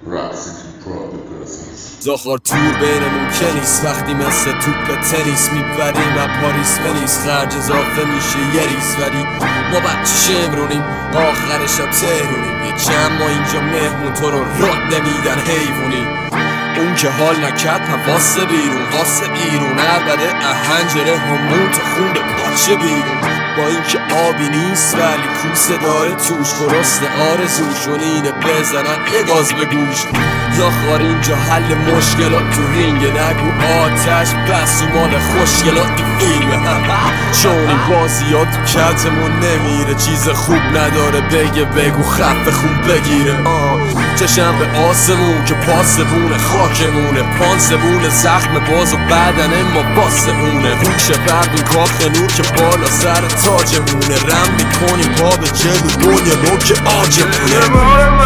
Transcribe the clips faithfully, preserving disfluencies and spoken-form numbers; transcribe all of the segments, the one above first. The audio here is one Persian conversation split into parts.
زاخار تور بینمون که نیست وقتی مثل توپ تنیس میبریم و پاریس ونیس خرج اضافه میشه یه ریس ولی ما بچه شمرونیم آخر شب تهرونیم یه جمع ما اینجا مهمون تو رو راد نمیدن حیوونی اون که حال نکرد حواسه بیرون واسه ایرون عربده اهنجره همون تا خون به پاچه بیرون با اینکه آبی نیست ولی کوسه داره توش درست آرزوشون اینه بزنن یه گاز به گوش زاخار اینجا حل مشکلات تو رینگ نگو آتش بس و مال خوشگلات تو فیلمه چون این بازیات تو کتمون نمیره چیز خوب نداره بگه بگو خف خون بگیره چشم به آسمون که پاسمونه خاکمونه پانسمونه زخم باز و بدن ما باسمونه روش بردون کاخ نور که بالا سر تاجمونه رم میکنیم با به جلو دنیا نو که آجمونه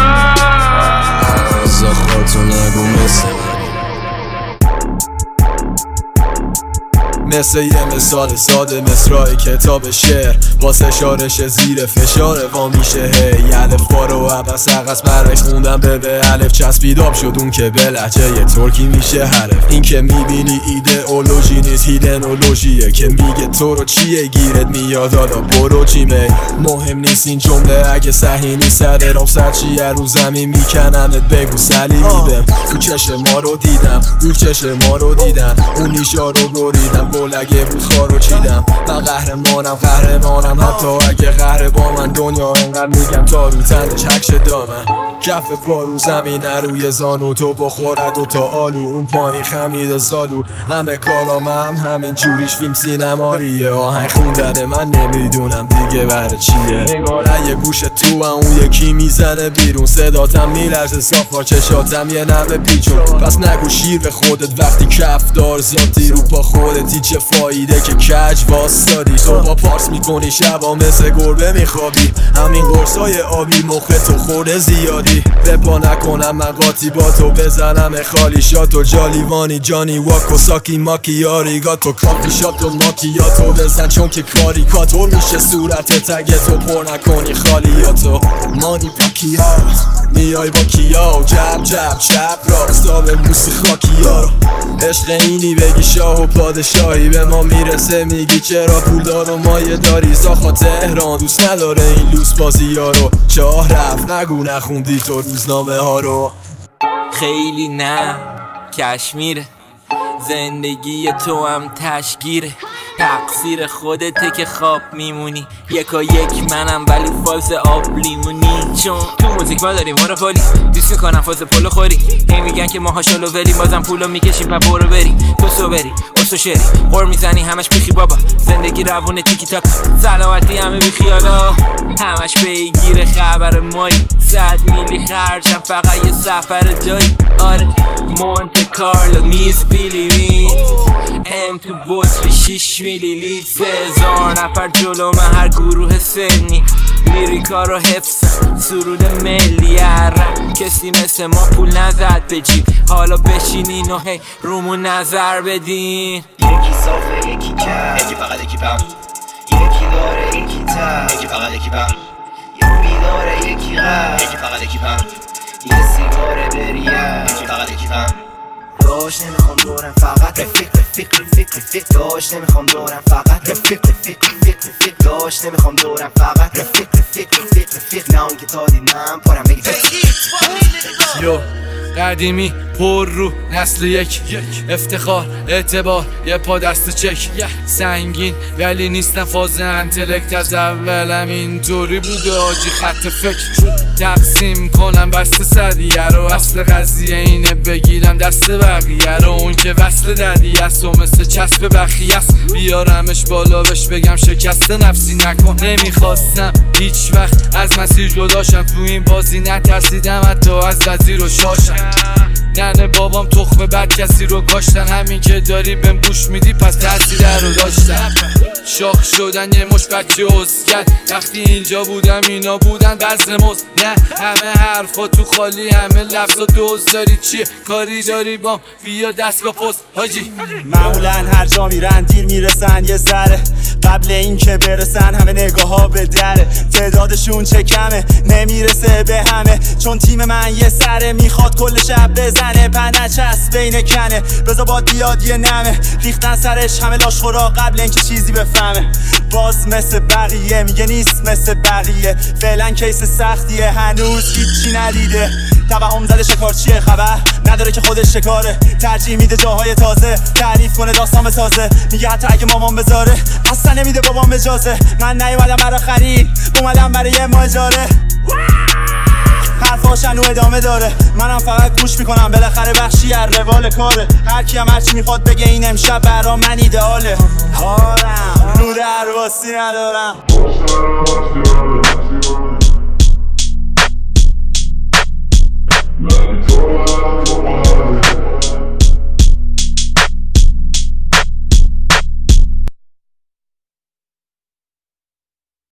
زاخار تو نگو مثل مثل یه مثال ساده مصرع کتاب شعر واسه شارش زیر فشار وا میشه هی الف با رو عبس عقص برعکس خوندم به به الف چسبیداب شد اون که به لحجه یه ترکی میشه حرف این که میبینی ایدئولوژی نیست هیدنولوژیه که میگه تو رو چیه گیرت میاد حالا برو جیمه مهم نیست این جمله اگه صحیح نیست سر رام سر چیه رو زمین میکنمت بگو سلیمیدم تو چشم ما رو دیدم رو چشم ما رو دیدم اون نیشا رو بریدم اگه بود خارو چیدم من قهرمانم قهرمانم حتی اگه قهر با من دنیا انقدر میگم تا رو تنش حکش دامن کف پا رو زمینه روی زانو تو بخورد و تا آلو اون پایین خمید زالو همه کارام هم همین جوریش فیلم سینماریه آهنگ خوندن من نمیدونم دیگه بره چیه نگاره یه گوش تو اون یکی میزنه بیرون صداتم میلرزه صافا چشاتم یه نمه پیچون پس نگو شیر به خودت وقتی کف دار زیادی رو پا خودتی چه فایده که کج واستادی صبح پارس میکنی شبا مثل گربه میخوابی همین قرصای آبی مخ تو خورده زیادی رپا نکنم من قاطی با تو بزنم خالی شات و جالیوانی جانی واکو ساکی ماکی آریگاتو کافی شات و ماکیاتو بزن چون که کاری کاتور میشه صورت تگه تو پر نکنی خالیاتو مانی پاکیات میای با کیا جب جب چپ راستا به موسی خاکیا رو عشق اینی بگی شاه و پادشاهی به ما میرسه میگی چرا پول دار و مایه داری زاخا تهران دوست نداره این لوس بازی ها رو چاه رفت نگو نخوندی تو روزنامه ها رو خیلی نه کشمیره زندگی تو هم تشگیره تقصیر خودته که خواب میمونی یکا یک منم ولی فاز آب لیمونی چون تو موزیک ما داریم ما رو پالی دوست میکنم فاز پولو خوری هی میگن که ماها شلو بریم بازم پولو میکشیم و برو بریم تو سو بری اصو شری قور میزنی همش بیخی بابا زندگی روونه تیکی تاک سلامتی همه بیخیالا همش بگیره خبر مایی صد میلی خرجم فقط یه سفر جایی آره مونت کارلو میز بیلیوین ام تو بطری شیش میلی لیت سه هزار نفر جلو من هر گروه سنی لیریکا رو حفظ سرود ملی عرب کسی مثل ما پول نزد به جیب حالا بشینین و هی رومون نظر بدین یکی صافه یکی کم یکی فقط یکی پم یکی داره یکی تم یکی فقط یکی پم یکی داره یکی غم یکی فقط یکی پم یه سیگاره بریم یکی فقط یکی پم داش نمیخوام دورم فقط رفیق رفیق رفیق رفیق داش نمیخوام دورم فقط رفیق رفیق رفیق رفیق داش نمیخوام دورم فقط رفیق رفیق رفیق رفیق نه اون که تا دیدم پرم بگی یو قدیمی پر رو نسل یک افتخار اعتبار یه پا دست چک سنگین ولی نیستم فاز انتلکت از اولم اینطوری بوده آجی خط فکر تقسیم کنم بسته صدیه رو اصل قضیه اینه بگیرم دست بقیه رو اون که وصل دردی است و مثل چسب بخیه است بیارمش بالا بش بگم شکست نفسی نکن نمیخواستم هیچ وقت از مسیر جداشم تو این بازی نترسیدم حتی از وزیر و شاشم ننه بابام تخم بد کسی رو کاشتن، همین که داری بهم گوش میدی پس تاثیر رو داشتن. شاخ شدن یه مش بچه اسکل، وقتی اینجا بودم اینا بودن بزر مز. نه همه حرفا تو خالی، همه لفظا دوز داری، چیه کاری داری بام بیا دستگاه پست حاجی. معمولا هر جا میرن دیر میرسن یه ذره، قبل این که برسن همه نگاه ها به دره. تعدادشون چه کمه نمیرسه به همه، چون تیم من یه سره میخواد کل شب بزنه. پنچ هست بین کنه بذار باد بیاد یه نمه، ریختن سرش همه لاشخورا قبل اینکه چیزی بفهمه. باز مثل بقیه میگه نیست مثل بقیه، فعلا کیس سختیه هنوز هیچی ندیده. توهم زده شکار چیه خبر نداره که خودش شکاره، ترجیح میده جاهای تازه تعریف کنه داستان بسازه. میگه حتی اگه مامان بذاره اصلا نمیده بابام اجازه. من نیومدم برای خرید اومدم برای یه ماجاره، حرفاش هنو ادامه داره منم فقط گوش میکنم، بالاخره بخشی از روال کاره. هر کی هم هرچی میخواد بگه این امشب برا من ایدئاله. حالم رو درواسی ندارم.